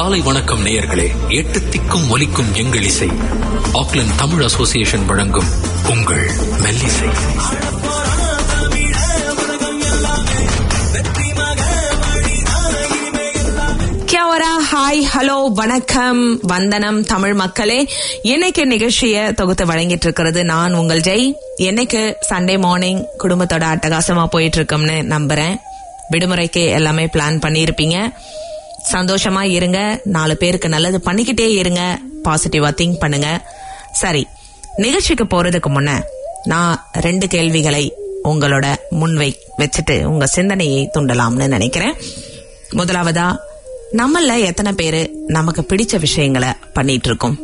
காலை வணக்கம் நேயர்களே. 8 திக்கும் ஒலிக்கும் எங்கள் இசை. ஆக்லாந்து தமிழ் அசோசியேஷன் வழங்கும் உங்கள் மெல்லிசை. ஹாய், ஹலோ, வணக்கம், வந்தனம் தமிழ் மக்களே. இன்னைக்கு நிகழ்ச்சியை தொகுத்து வழங்கிட்டு இருக்கிறது நான் உங்கள் ஜெய். இன்னைக்கு சண்டே மார்னிங் குடும்பத்தோட அட்டகாசமா போயிட்டு இருக்கோம்னு நம்புறேன். விடுமுறைக்கு எல்லாமே பிளான் பண்ணிருப்பீங்க. சந்தோஷமா இருங்க, 4 பேருக்கு நல்லது பண்ணிக்கிட்டே இருங்க, பாசிட்டிவா திங்க் பண்ணுங்க. சரி, நிகழ்ச்சிக்கு போறதுக்கு முன்ன நான் 2 கேள்விகளை உங்களோட வச்சுட்டு உங்க சிந்தனையை தூண்டலாம்னு நினைக்கிறேன். முதலாவதா, நம்மள எத்தனை பேரு நமக்கு பிடிச்ச விஷயங்களை பண்ணிட்டு இருக்கோம்?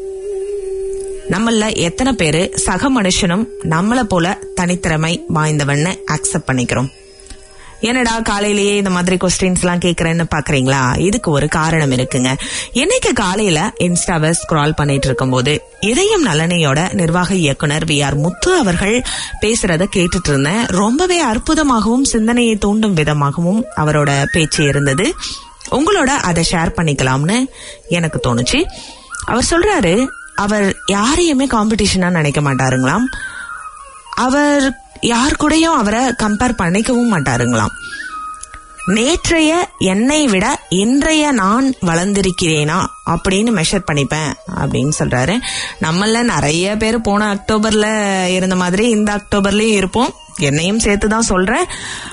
நம்மள எத்தனை பேரு சக மனுஷனும் நம்மள போல தனித்திறமை வாய்ந்தவன்னு அக்செப்ட் பண்ணிக்கிறோம்? என்னடா காலையிலேயே இந்த மாதிரி கொஸ்டின்ஸ் எல்லாம் கேக்குறேன்னு பாக்குறீங்களா? இதுக்கு ஒரு காரணம் இருக்குங்க. இன்னைக்கு காலையில இன்ஸ்டாவை ஸ்க்ரால் பண்ணிட்டு இருக்கும் போது இதயம் நலனையோட நிர்வாக இயக்குனர் VR முத்து அவர்கள் பேசுறத கேட்டுட்டு இருந்தேன். ரொம்பவே அற்புதமாகவும் சிந்தனையை தூண்டும் விதமாகவும் அவரோட பேச்சு இருந்தது. உங்களோட அதை ஷேர் பண்ணிக்கலாம்னு எனக்கு தோணுச்சு. அவர் சொல்றாரு, அவர் யாரையுமே காம்படிஷனா நினைக்க மாட்டாருங்களாம். அவர் யார் கூடயும் அவரை கம்பேர் பண்ணிக்கவும் மாட்டாருங்களாம். நேற்றைய என்னை விட இன்றைய நான் வளர்ந்திருக்கிறேனா அப்படின்னு மெஷர் பண்ணிப்பேன் அப்படின்னு சொல்றாரு. நம்மள நிறைய பேர் போன அக்டோபர்ல இருந்த மாதிரி இந்த அக்டோபர்லயும் இருப்போம், என்னையும் சேர்த்துதான் சொல்றேன்.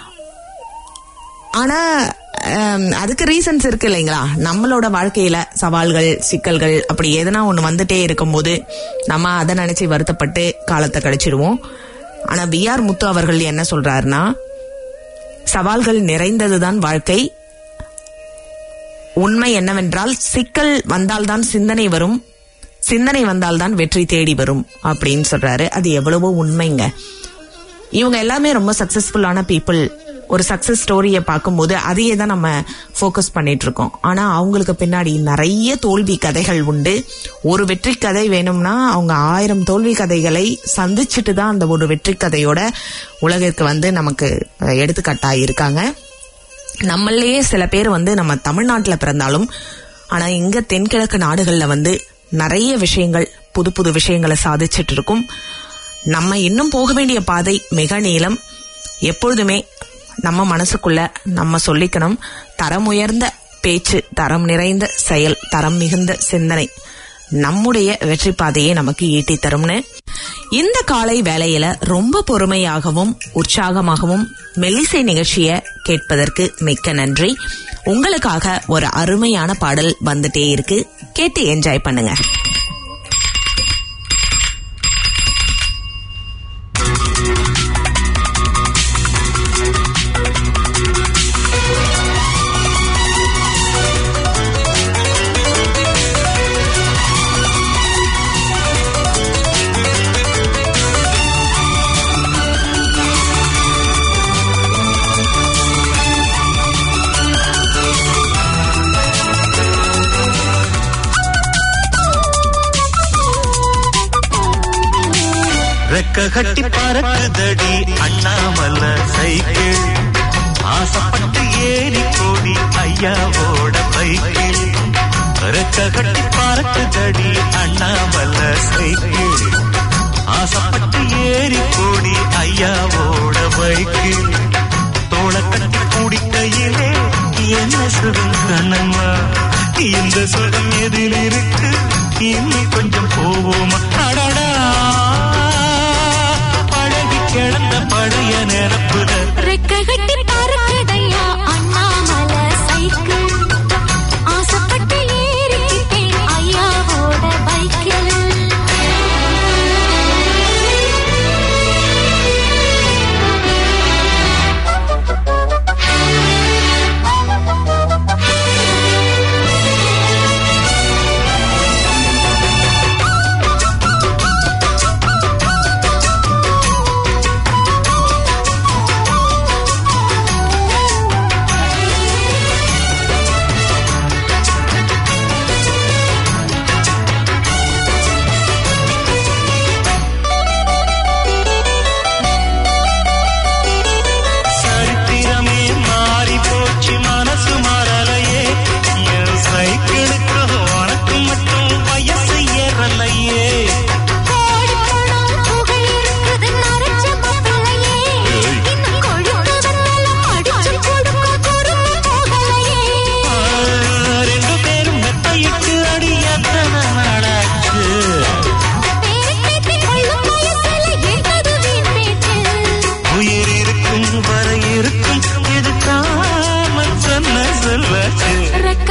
ஆனா அதுக்கு ரீசன்ஸ் இருக்கு இல்லைங்களா? நம்மளோட வாழ்க்கையில சவால்கள், சிக்கல்கள் அப்படி எதனா ஒண்ணு வந்துட்டே இருக்கும் போது நம்ம அதை நினைச்சு வருத்தப்பட்டு காலத்தை கழிச்சிடுவோம். ஆனா VR முத்து அவர்கள் என்ன சொல்றாருன்னா, சவால்கள் நிறைந்ததுதான் வாழ்க்கை. உண்மை என்னவென்றால், சிக்கல் வந்தால்தான் சிந்தனை வரும், சிந்தனை வந்தால்தான் வெற்றி தேடி வரும் அப்படின்னு சொல்றாரு. அது எவ்வளவோ உண்மைங்க. இவங்க எல்லாமே ரொம்ப சக்சஸ்ஃபுல்லான பீப்புள். ஒரு சக்சஸ் ஸ்டோரியை பார்க்கும்போது அதையே தான் நம்ம ஃபோக்கஸ் பண்ணிட்டு இருக்கோம். ஆனா அவங்களுக்கு பின்னாடி நிறைய தோல்வி கதைகள் உண்டு. ஒரு வெற்றி கதை வேணும்னா அவங்க 1000 தோல்வி கதைகளை சந்திச்சுட்டு தான் அந்த ஒரு வெற்றி கதையோட உலகிற்கு நமக்கு எடுத்துக்காட்டா இருக்காங்க. நம்மளையே சில பேர் நம்ம தமிழ்நாட்டுல பிறந்தாலும் ஆனா இங்க தென்கிழக்கு நாடுகள்ல நிறைய விஷயங்கள், புது புது விஷயங்களை சாதிச்சுட்டு இருக்கும். நம்ம இன்னும் போக வேண்டிய பாதை மிக நீளம். எப்பொழுதுமே நம்ம மனசுக்குள்ள நம்ம சொல்லிக்கணும், தரம் உயர்ந்த பேச்சு, தரம் நிறைந்த செயல், தரம் மிகுந்த சிந்தனை நம்முடைய வெற்றி பாதையை நமக்கு ஈட்டி தரும்னு. இந்த காலை வேளையில ரொம்ப பொறுமையாகவும் உற்சாகமாகவும் மெல்லிசை நிகழ்ச்சியை கேட்பதற்கு மிக்க நன்றி. உங்களுக்காக ஒரு அருமையான பாடல் வந்துட்டே இருக்கு, கேட்டு என்ஜாய் பண்ணுங்க. ரெக்க கட்டி பறக்குதடி அண்ணாமல சைக்கிள், ஆசைப்பட்டு ஏறி கோடி ஐயாவோட பைக்கில். ரெக்க கட்டி பறக்குதடி அண்ணாமல சைக்கிள், ஆசைப்பட்டு ஏறி கோடி ஐயாவோட பைக்கில். தோளை கட்டி குடிக்கையிலே என்ன சுகம் கண்ணம்மா, இந்த சுகம் எதில் இருக்கு, இன்னும் கொஞ்சம் போவோமா? அடடா, கிடந்த பழைய நிரப்புல ரெக்க கட்டி பறக்குதையா அண்ணாமல சைக்கிள், ஆசைப்பட்டு ஏறிக்கிட்டேன் ஐயாவோட பைக்கில்.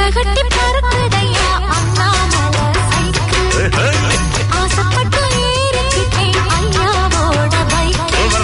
கட்டி பறக்குதையா அண்ணாமலை சைக்கிள் ஆசைப்பட்டு ஏறிக்கிட்டேன் ஐயாவோட பைக்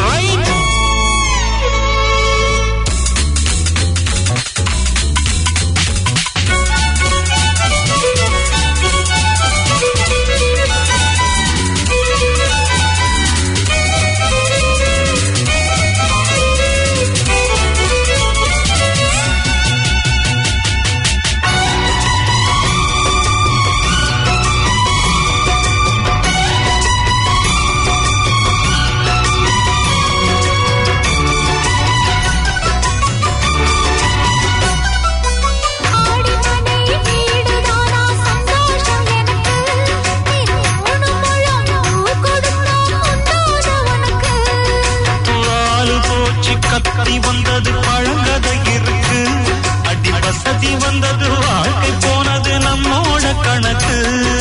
கத்தி வந்தது பழங்கதை இருக்கு அடி வசதி வந்தது வாழ்க்கை போனது நம்மோட கணக்கு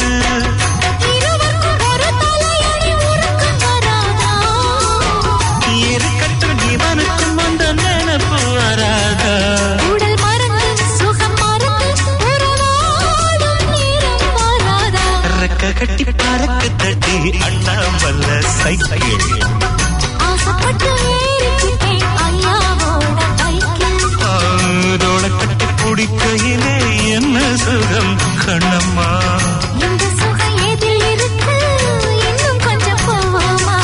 இருக்கட்டும் இவனுக்கும் அந்த நினைப்பு வராதா உடல் மறந்து சுகம் மறந்து ரெக்க கட்டி பறக்கு தட்டி அண்ணாமலை சைக்கிள் ஆசைப்பட்டு ஏறிக்கிட்டேன் ஐயாவோட பைக்கில் தோள கட்டி பிடிக்கையிலே என்ன சுகம் கண்ணம்மா இந்த சுகம் எதில் இருக்கு இன்னும் கொஞ்சம் போவோமா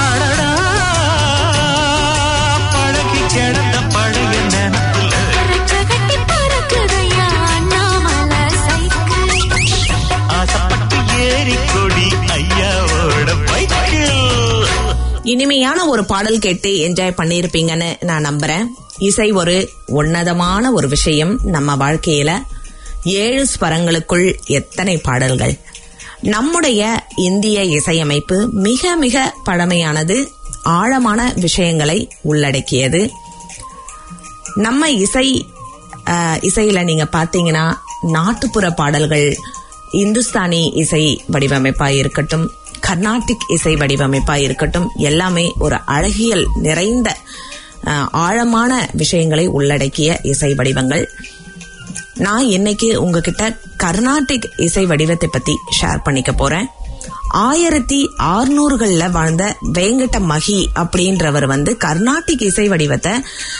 பழகி கிடந்த பழைய நினைப்புல ரெக்க கட்டி பறக்குதையா அண்ணாமலை சைக்கிள் ஆசைப்பட்டு ஏறி கொடி ஐயாவோட பைக்கில் இனிமையான ஒரு பாடல் கேட்டு என்ஜாய் பண்ணியிருப்பீங்கன்னு நான் நம்புறேன். இசை ஒரு உன்னதமான ஒரு விஷயம். நம்ம வாழ்க்கையில 7 ஸ்வரங்களுக்குள் எத்தனை பாடல்கள். நம்முடைய இந்திய இசையமைப்பு மிக மிக பழமையானது, ஆழமான விஷயங்களை உள்ளடக்கியது. நம்ம இசையில நீங்க பாத்தீங்கன்னா நாட்டுப்புற பாடல்கள், இந்துஸ்தானி இசை வடிவமைப்பாய் இருக்கட்டும், கர்நாடிக் இசை வடிவமைப்பாய் இருக்கட்டும், எல்லாமே ஒரு அழகியல் நிறைந்த ஆழமான விஷயங்களை உள்ளடக்கிய இசை வடிவங்கள். நான் இன்னைக்கு உங்ககிட்ட கர்நாடிக் இசை வடிவத்தை பத்தி ஷேர் பண்ணிக்க போறேன். 1600களில் வாழ்ந்த வேங்கட மகி அப்படின்றவர் கர்நாடிக் இசை வடிவத்தை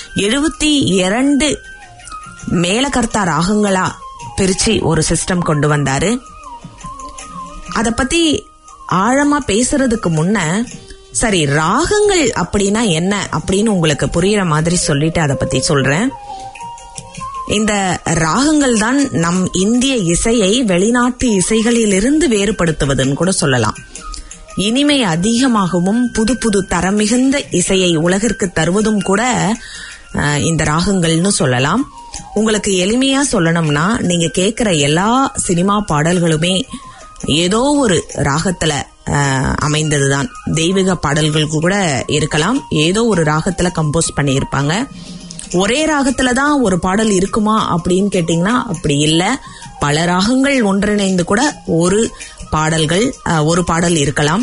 72 மேலகர்த்தா ராகங்களா பிரிச்சு ஒரு சிஸ்டம் கொண்டு வந்தாரு. அத பத்தி ஆழமா பேசுறதுக்கு முன்ன சரி, ராகங்கள் அப்படின்னா என்ன அப்படின்னு உங்களுக்கு புரியுற மாதிரி சொல்லிட்டு அதை பத்தி சொல்றேன். இந்த ராகங்கள் தான் நம் இந்திய இசையை வெளிநாட்டு இசைகளிலிருந்து வேறுபடுத்துவதுன்னு கூட சொல்லலாம். இனிமை அதிகமாகவும் புது புது தரம் மிகுந்த இசையை உலகிற்கு தருவதும் கூட இந்த ராகங்கள்னு சொல்லலாம். உங்களுக்கு எளிமையா சொல்லணும்னா, நீங்க கேட்கிற எல்லா சினிமா பாடல்களுமே ஏதோ ஒரு ராகத்துல அமைந்ததுதான். தெய்வீக பாடல்கள் கூட இருக்கலாம், ஏதோ ஒரு ராகத்துல கம்போஸ் பண்ணியிருப்பாங்க. ஒரே ராகத்துல தான் ஒரு பாடல் இருக்குமா அப்படின்னு கேட்டீங்கன்னா அப்படி இல்ல. பல ராகங்கள் ஒன்றிணைந்து கூட ஒரு பாடல் இருக்கலாம்.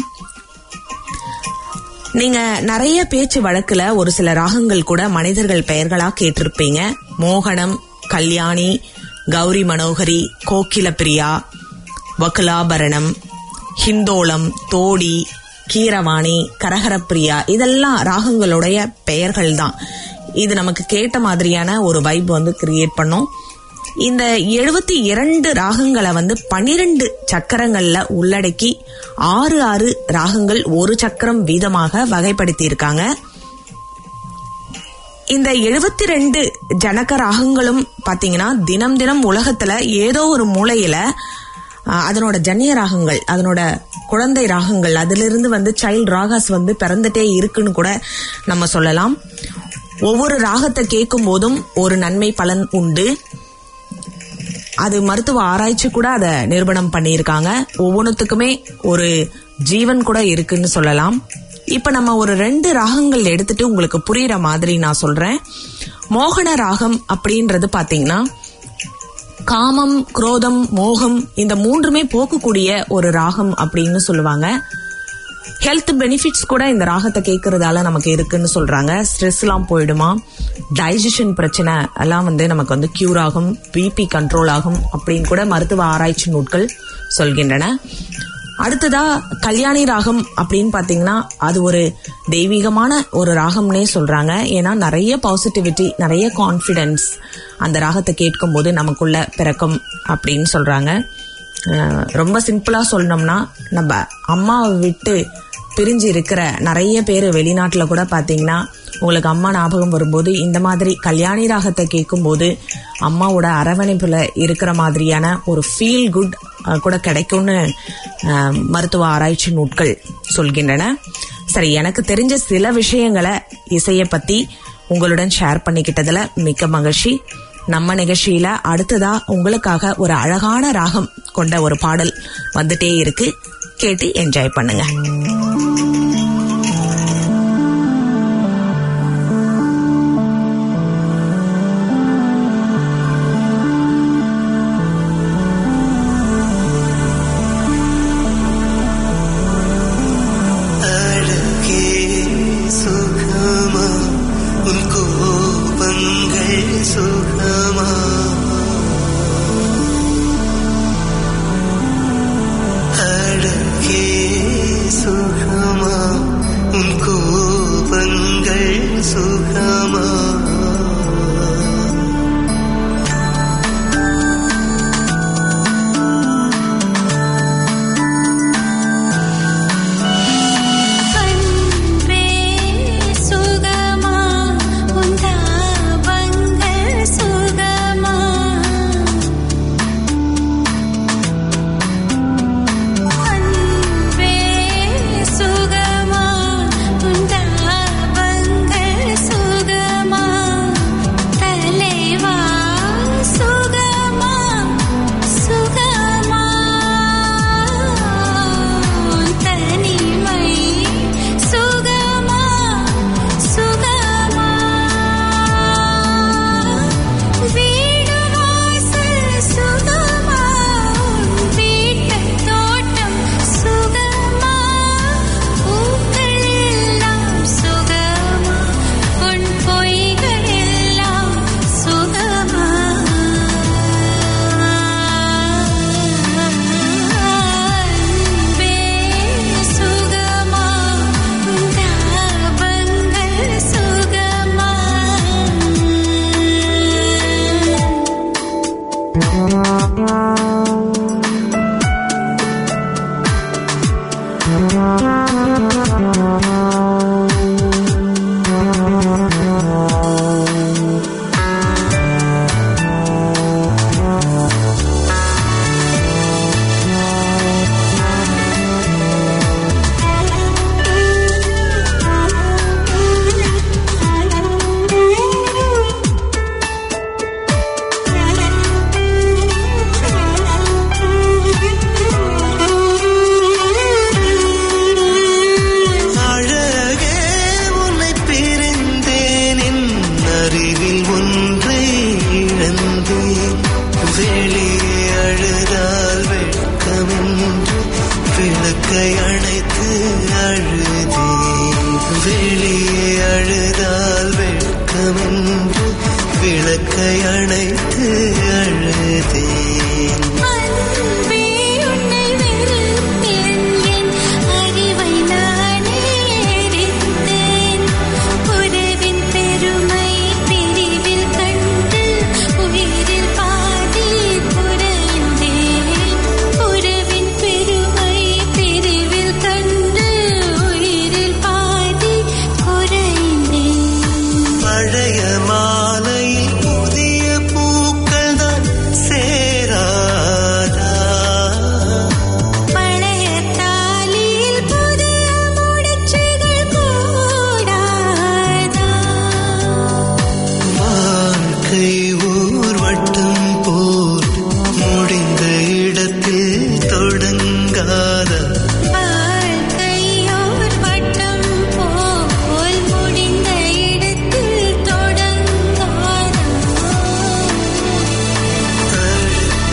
நீங்க நிறைய பேச்சு வழக்குல ஒரு சில ராகங்கள் கூட மனிதர்கள் பெயர்களா கேட்டிருப்பீங்க. மோகனம், கல்யாணி, கௌரி மனோகரி, கோகில பிரியா, வகுலாபரணம், ஹிந்தோளம், தோடி, கீரவாணி, கரகரப்பிரியா, இதெல்லாம் ராகங்களுடைய பெயர்கள் தான். இது நமக்கு கேட்ட மாதிரியான ஒரு வைப் கிரியேட் பண்ணும். இந்த 72 ராகங்களை 12 சக்கரங்கள்ல உள்ளடக்கி 6 ராகங்கள் ஒரு சக்கரம் வீதமாக வகைப்படுத்தி இருக்காங்க. இந்த 72 ஜனக ராகங்களும் பாத்தீங்கன்னா தினம் தினம் உலகத்துல ஏதோ ஒரு மூலையில அதனோட ஜன்னிய ராகங்கள், அதனோட குழந்தை ராகங்கள், அதிலிருந்து சைல்ட் ராகாஸ் பிறந்துட்டே இருக்குன்னு கூட நம்ம சொல்லலாம். ஒவ்வொரு ராகத்தை கேட்கும் போதும் ஒரு நன்மை பலன் உண்டு. அது மருத்துவ ஆராய்ச்சி கூட அதை நிரூபணம் பண்ணியிருக்காங்க. ஒவ்வொன்றுத்துக்குமே ஒரு ஜீவன் கூட இருக்குன்னு சொல்லலாம். இப்ப நம்ம ஒரு 2 ராகங்கள் எடுத்துட்டு உங்களுக்கு புரியுற மாதிரி நான் சொல்றேன். மோகன ராகம் அப்படின்றது பாத்தீங்கன்னா காமம், குரோதம், மோகம் இந்த 3மே போக்கக்கூடிய ஒரு ராகம் அப்படின்னு சொல்லுவாங்க. ஹெல்த் பெனிஃபிட்ஸ் கூட இந்த ராகத்தை கேட்கறதால நமக்கு இருக்குன்னு சொல்றாங்க. ஸ்ட்ரெஸ் எல்லாம் போயிடுமா, டைஜஷன் பிரச்சனை எல்லாம் நமக்கு கியூர் ஆகும், பிபி கண்ட்ரோல் ஆகும் அப்படின்னு கூட மருத்துவ ஆராய்ச்சி நூட்கள் சொல்கின்றன. அடுத்ததா கல்யாணி ராகம் அப்படின்னு பாத்தீங்கன்னா அது ஒரு தெய்வீகமான ஒரு ராகம்னே சொல்றாங்க. ஏன்னா நிறைய பாசிட்டிவிட்டி, நிறைய கான்பிடன்ஸ் அந்த ராகத்தை கேட்கும் போது நமக்குள்ள பிறக்கும் அப்படின்னு சொல்றாங்க. ரொம்ப சிம்பிளா சொல்லணும்னா, நம்ம அம்மாவை விட்டு பிரிஞ்சு இருக்கிற நிறைய பேர் வெளிநாட்டுல கூட பாத்தீங்கன்னா உங்களுக்கு அம்மா ஞாபகம் வரும்போது இந்த மாதிரி கல்யாணி ராகத்தை கேட்கும் போது அம்மாவோட அரவணைப்புல இருக்கிற மாதிரியான ஒரு ஃபீல் குட் கூட கிடைக்கும்னு மருத்துவ ஆராய்ச்சி நூட்கள் சொல்கின்றன. சரி, எனக்கு தெரிஞ்ச சில விஷயங்களை இசைய பத்தி உங்களுடன் ஷேர் பண்ணிக்கிட்டதுல மிக்க மகிழ்ச்சி. நம்ம நிகழ்ச்சியில அடுத்ததா உங்களுக்காக ஒரு அழகான ராகம் கொண்ட ஒரு பாடல் வந்துட்டே இருக்கு. கேட்டு என்ஜாய் பண்ணுங்க.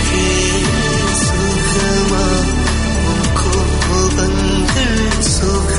சுகமா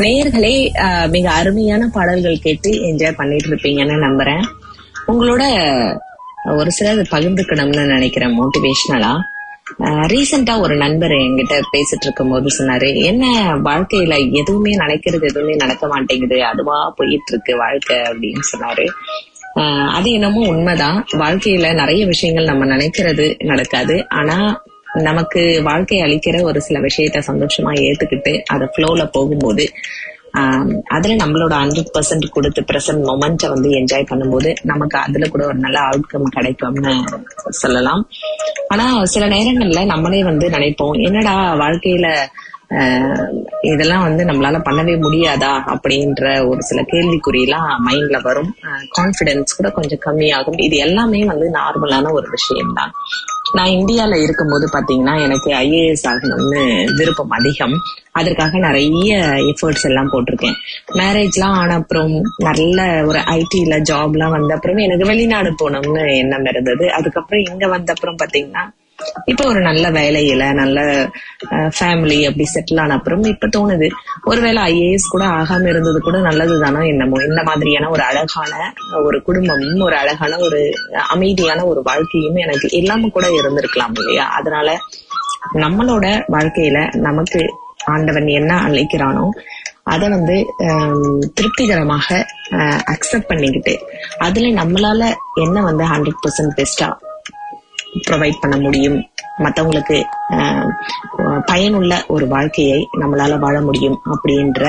நேயர்களே, மிக அருமையான பாடல்கள் கேட்டு என்ஜாய் பண்ணிட்டு இருப்பீங்கன்னு நம்புறேன். உங்களோட ஒரு சிலது பகிர்ந்துக்கணும்னு நினைக்கிறேன் மோட்டிவேஷனலா. ரீசெண்டா ஒரு நண்பர் என்கிட்ட பேசிட்டு இருக்கும் போது சொன்னாரு, என்ன வாழ்க்கையில எதுவுமே நினைக்கிறது எதுவுமே நடக்க மாட்டேங்குது, அதுவா போயிட்டு இருக்கு வாழ்க்கை அப்படின்னு சொன்னாரு. அது என்னமோ உண்மைதான். வாழ்க்கையில நிறைய விஷயங்கள் நம்ம நினைக்கிறது நடக்காது. ஆனா நமக்கு வாழ்க்கை அளிக்கிற ஒரு சில விஷயத்த சந்தோஷமா ஏத்துக்கிட்டு அதை ஃப்ளோல போகும்போது அதுல நம்மளோட 100% கொடுத்து பிரசன்ட் மொமெண்ட்டை வந்து என்ஜாய் பண்ணும்போது நமக்கு அதுல கூட ஒரு நல்ல அவுட்கம் கிடைக்கும்னு சொல்லலாம். ஆனா சில நேரங்கள்ல நம்மளே வந்து நினைப்போம், என்னடா வாழ்க்கையில இதெல்லாம் வந்து நம்மளால பண்ணவே முடியாதா அப்படின்ற ஒரு சில கேள்விக்குறியெல்லாம் மைண்ட்ல வரும். கான்பிடன்ஸ் கூட கொஞ்சம் கம்மியாகும். இது எல்லாமே வந்து நார்மலான ஒரு விஷயம்தான். நான் இந்தியால இருக்கும்போது பாத்தீங்கன்னா எனக்கு IAS ஆகணும்னு விருப்பம் அதிகம். அதற்காக நிறைய எஃபர்ட்ஸ் எல்லாம் போட்டிருக்கேன். மேரேஜ் எல்லாம் ஆன அப்புறம் நல்ல ஒரு ஐடில ஜாப் எல்லாம் வந்த அப்புறம் எனக்கு வெளிநாடு போகணும்னு எண்ணம் இருந்தது. அதுக்கப்புறம் இங்க வந்த அப்புறம் பாத்தீங்கன்னா இப்ப ஒரு நல்ல வேலையில நல்ல ஃபேமிலி அப்படி செட்டில் ஆன அப்புறம் இப்ப தோணுது, ஒருவேளை IAS கூட ஆகாம இருந்தது கூட நல்லதுதானோ என்னமோ. இந்த மாதிரியான ஒரு அழகான ஒரு குடும்பமும் ஒரு அழகான ஒரு அமைதியான ஒரு வாழ்க்கையும் எனக்கு எல்லாமே கூட இருந்திருக்கலாம் இல்லையா. அதனால நம்மளோட வாழ்க்கையில நமக்கு ஆண்டவன் என்ன அழைக்கிறானோ அதை வந்து திருப்திகரமாக அக்செப்ட் பண்ணிக்கிட்டு அதுல நம்மளால என்ன வந்து 100% பெஸ்டா ப்ரொவைட் பண்ண முடியும், மற்றவங்களுக்கு பயனுள்ள ஒரு வாழ்க்கையை நம்மளால வாழ முடியும் அப்படின்ற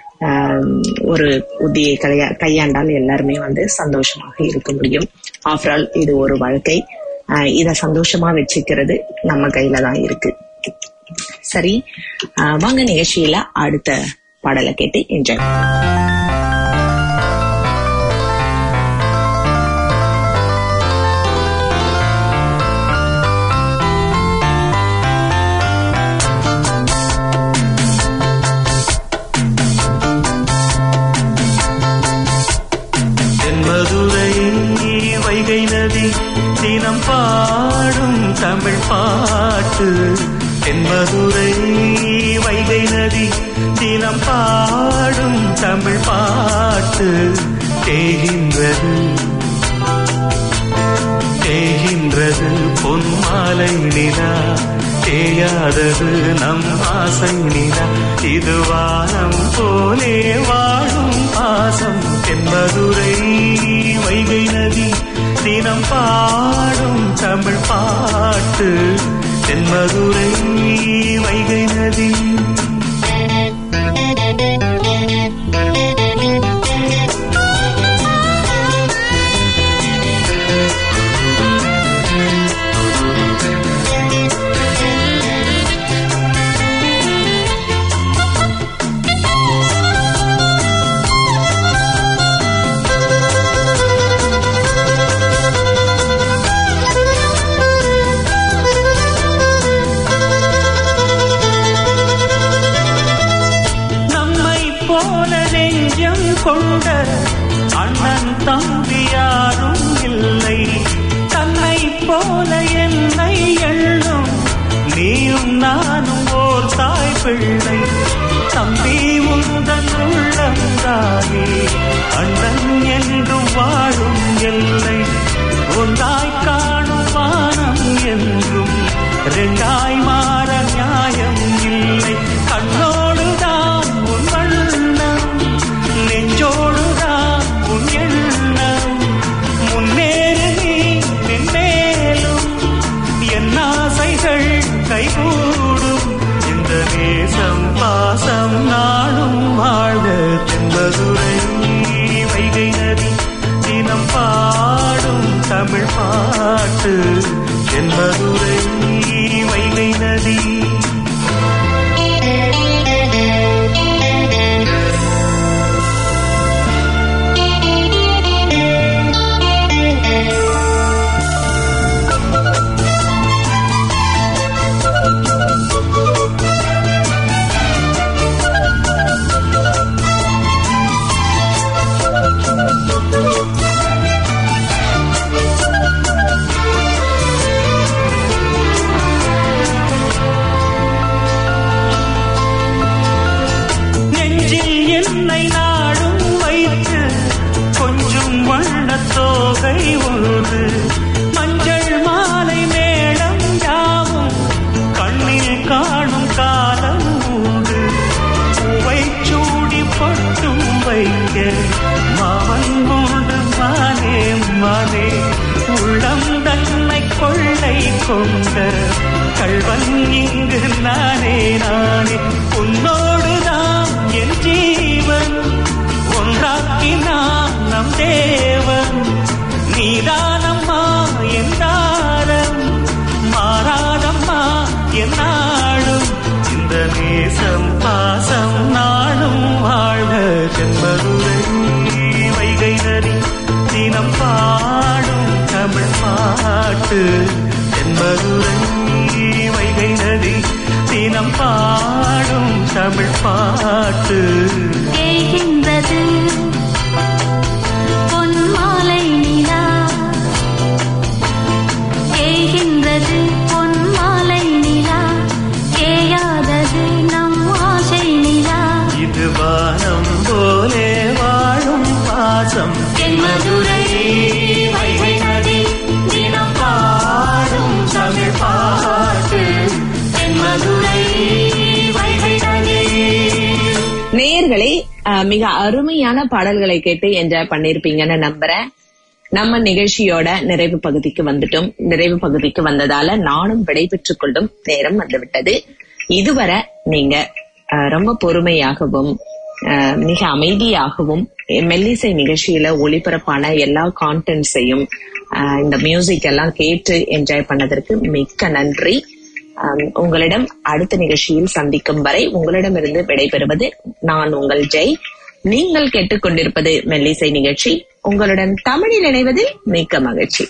ஒரு உத்தியை கையாண்டால் எல்லாருமே வந்து சந்தோஷமாக இருக்க முடியும். ஆஃப்டர் ஆல் இது ஒரு வாழ்க்கை. இத சந்தோஷமா வச்சுக்கிறது நம்ம கையில தான் இருக்கு. சரி, வாங்க நிகழ்ச்சியில அடுத்த பாடலை கேட்டு என்ஜாய். வைகை நதி தினம் பாடும் தமிழ் பாட்டு. தென்மதுரை வைகை நதி தினம் பாடும் தமிழ் பாட்டு. தேகின்றது தேகின்றது பொன்மாலை நிலா, தேயாதது நம் ஆசை நிலா. இது வானம் போலே வாழும் பாசம். தென்மதுரை வைகை நதி தினம் பாடும் தமிழ் பாட்டு. தென்மதுரை வைகை நதி. கொண்ட அண்ணன் தம்பி யாரும் இல்லை, தன்னை போல என்னை எண்ணும் நீயும் நானும் ஓர் தாய் பிள்ளை. தம்பி உந்தன் உள்ளந்தானே அண்ணன் என்றும் வாழும் எல்லை. ஒன்றாய் காணும் வானம் என்றும் ரெண்டாய் மாற நியாயம் இல்லை. கண்ணோடுதான் உன் வண்ணம், நெஞ்சோடுதான் உன் எண்ணம். முன்னேறு நீ மென்மேலும், என் ஆசைகள் கைகூடும். இந்த நேசம் பாசம் நாளும் வாழ்க. தென்மதுரை வைகை நதி தினம் பாடும் தமிழ் பாட்டு. தென்மதுரை வைகை நதி. மாளிகை ஒன்று மஞ்சள் மாலை மேளம் யாவும் கண்ணில் காணும் காலம் உண்டு. பூவை சூடி பொட்டும் வைக்க மாமன் உண்டு மானே மானே. உள்ளம் தன்னை கொள்ளை கொண்ட கள்வன் இங்கு நானே நானே. உன்னோடுதான் என் ஜீவன் ஒன்றாக்கினான் நம் தேவன். நீதானம்மா என் தாரம் மாறாதம்மா என் நாளும். இந்த நேசம் பாசம் நாளும் வாழ்க. தென்மதுரை வைகை நதி தினம் பாடும் தமிழ் பாட்டு. தென்மதுரை வைகை நதி தினம் பாடும் தமிழ் பாட்டு. ஏகின்றது பொன் மாலை நிலா, ஏகின்றது பொன் மாலை நிலா, ஏயாதது நம் ஆசை நிலா. இது வானம் போலே வாழும் பாசம். தென்மதுரை வைகை நதி தினம் பாடும் தமிழ் பாட்டு. தென்மதுரை வைகை நதி. நேயர்களே, மிக அருமையான பாடல்களை கேட்டு என்ஜாய் பண்ணிருப்பீங்கன்னு நம்புறேன். நம்ம நிகழ்ச்சியோட நிறைவு பகுதிக்கு வந்துட்டோம். நிறைவு பகுதிக்கு வந்ததால நானும் விடைபெற்றுக் கொள்ளும் நேரம் வந்துவிட்டது. இதுவரை நீங்க ரொம்ப பொறுமையாகவும் மிக அமைதியாகவும் மெல்லிசை நிகழ்ச்சியில ஒளிபரப்பான எல்லா கான்டென்ட்ஸையும் இந்த மியூசிக் எல்லாம் கேட்டு என்ஜாய் பண்ணதற்கு மிக்க நன்றி. உங்களிடம் அடுத்த நிகழ்ச்சியில் சந்திக்கும் வரை உங்களிடமிருந்து விடைபெறுவது நான் உங்கள் ஜெய். நீங்கள் கேட்டுக்கொண்டிருப்பது மெல்லிசை நிகழ்ச்சி. உங்களுடன் தமிழில் இணைவதில் மிக்க மகிழ்ச்சி.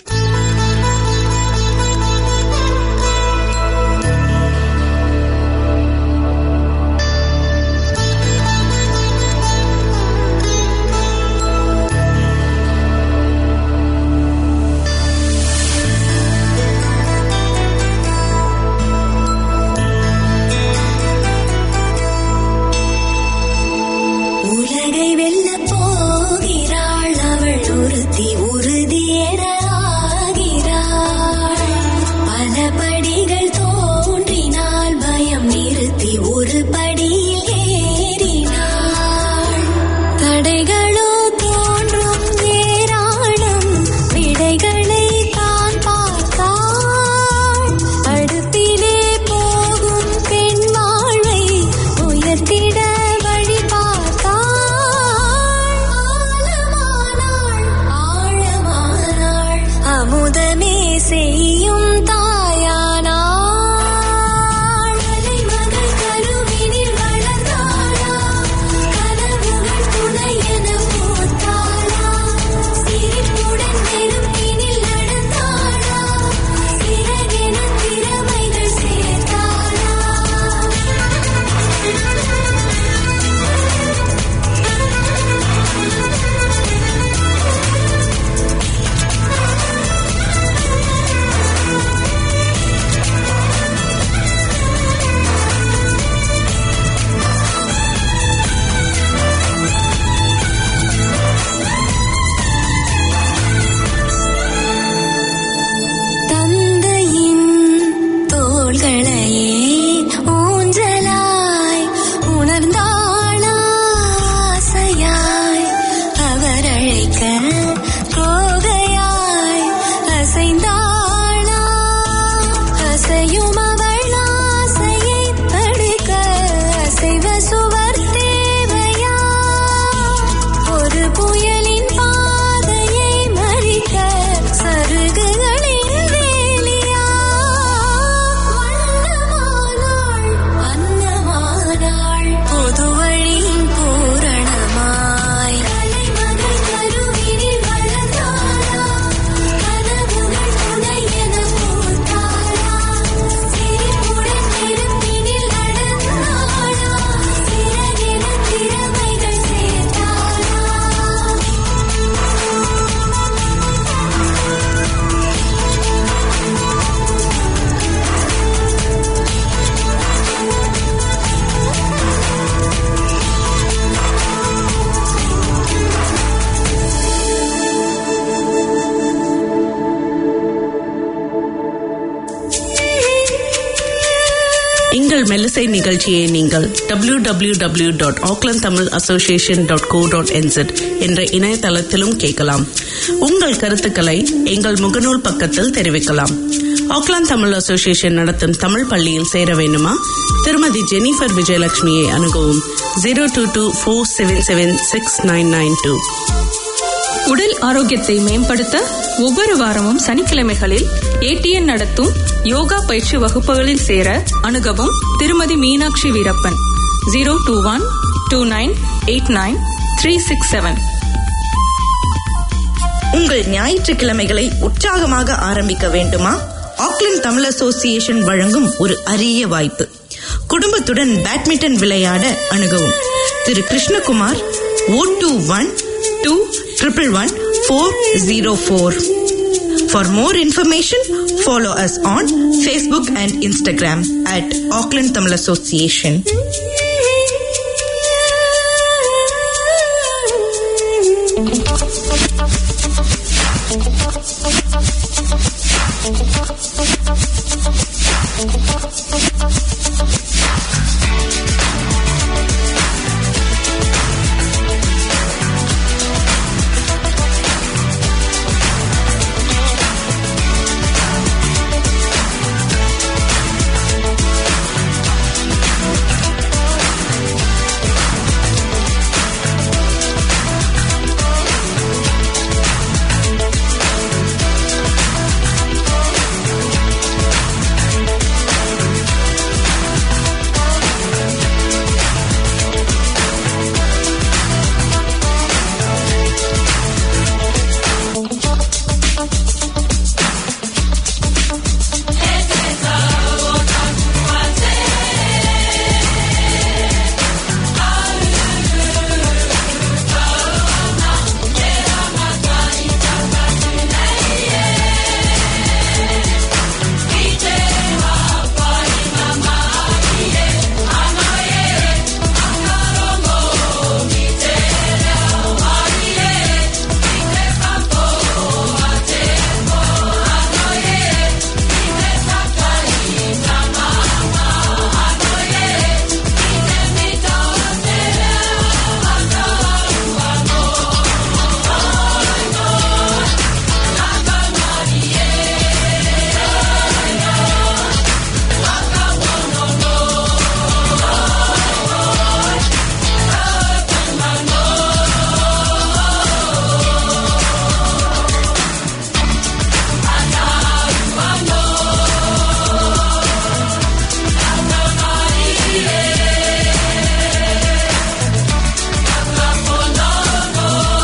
உலகை வெல்லப் போகிறாள் அவள் ஒருத்தி, உறுதியேற ஆகிறாள். பல படிகள் தோன்றினால் பயம் நிறுத்தி ஒரு படியில் ஏறினாள். தடைகளோ தோன்றும் ஏராளம், விடைகளை தான் பார்த்தாள். அடுப்பிலே போகும் பெண் வாழ்வை உயர்த்திட வழி பார்த்தாள். எங்கள் மெல்லிசை நிகழ்ச்சியை நீங்கள் www.aucklandtamilassociation.co.nz என்ற இணையதளத்திலும் கேட்கலாம். உங்கள் கருத்துக்களை எங்கள் முகநூல் பக்கத்தில் தெரிவிக்கலாம். ஆக்லாந்து தமிழ் அசோசியேஷன் நடத்தும் தமிழ் பள்ளியில் சேர வேண்டுமா? திருமதி ஜெனிஃபர் விஜயலட்சுமியை அணுகவும் 02247769992. உடல் ஆரோக்கியத்தை மேம்படுத்த ஒவ்வொரு வாரமும் சனிக்கிழமைகளில் ஏடிஎன் நடத்தும் யோகா பயிற்சி வகுப்புகளில் சேர அணுகவும் திருமதி மீனாட்சி வீரப்பன் 0212989 உங்கள் ஞாயிற்றுக்கிழமைகளை உற்சாகமாக ஆரம்பிக்க வேண்டுமா? ஆக்லாந்து தமிழ் அசோசியேஷன் வழங்கும் ஒரு அரிய வாய்ப்பு. குடும்பத்துடன் பேட்மிண்டன் விளையாட அணுகவும் திரு Krishnakumar 021-211-404. For more information, follow us on Facebook and Instagram at Auckland Tamil Association.